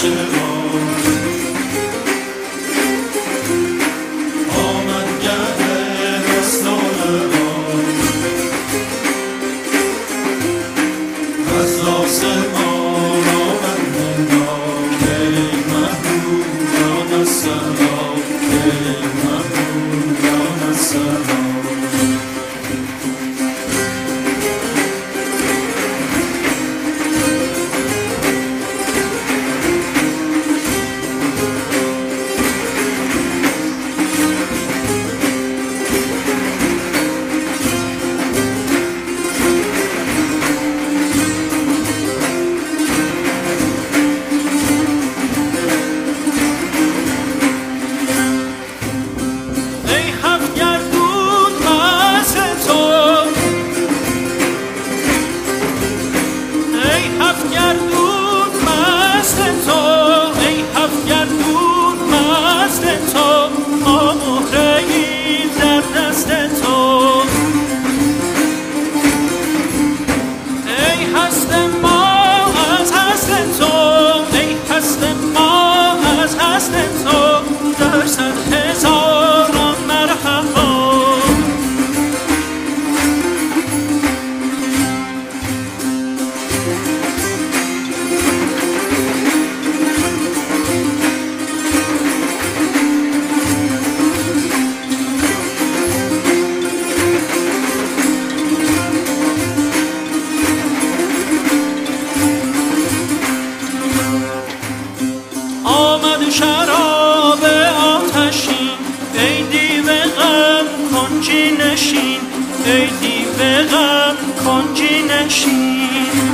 شراب آتشین ای دیو غم کنجی نشین، ای دیو غم کنجی نشین.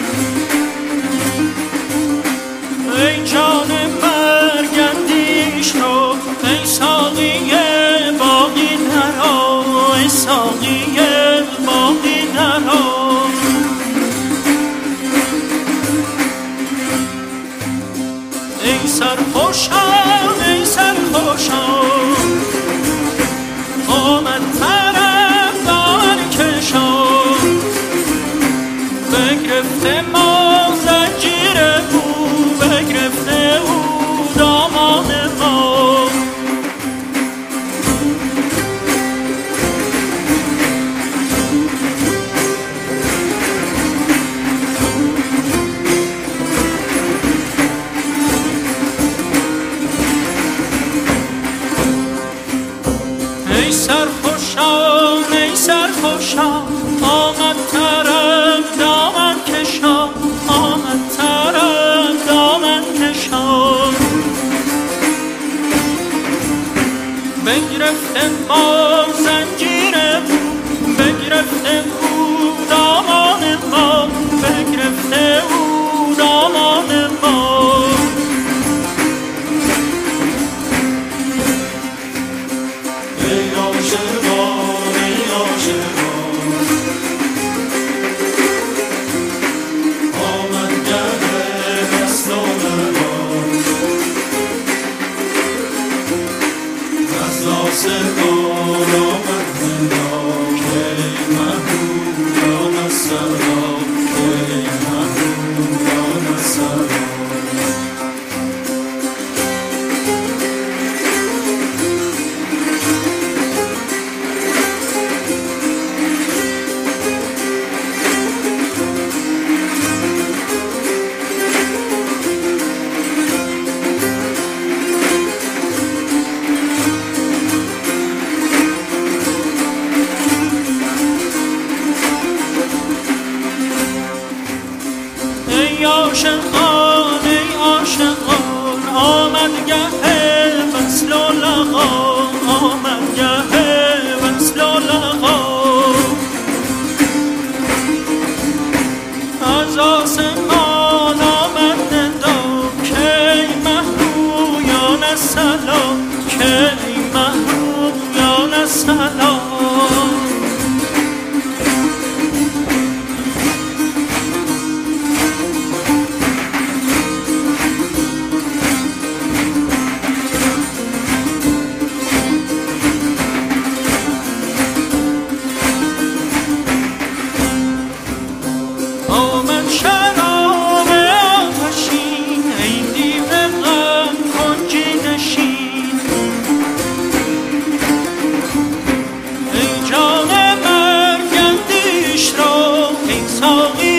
ای جان مرگ اندیش رو، ای ساقی باقی نرا، ای ساقی باقی نرا. ای سرخوشان ای سرخوشان آمد طرفدار کشان، بگرفته ما زنجیر او، بگرفته او دامان ما. ای سرخوشان ای سرخوشان آمد طرف دامن کشان، آمد طرف دامن کشان. بگرفته ما زنجیر او، بگرفته او دامان ما، بگرفته او دامان ما. ای عاشقان ای عاشقان آمد گه وصل و لقا، آمد گه وصل و لقا. از آسمان آمد ندا کی محرویان السلام، کی محرویان السلام. آمد شراب آتشین ای دیو ساقی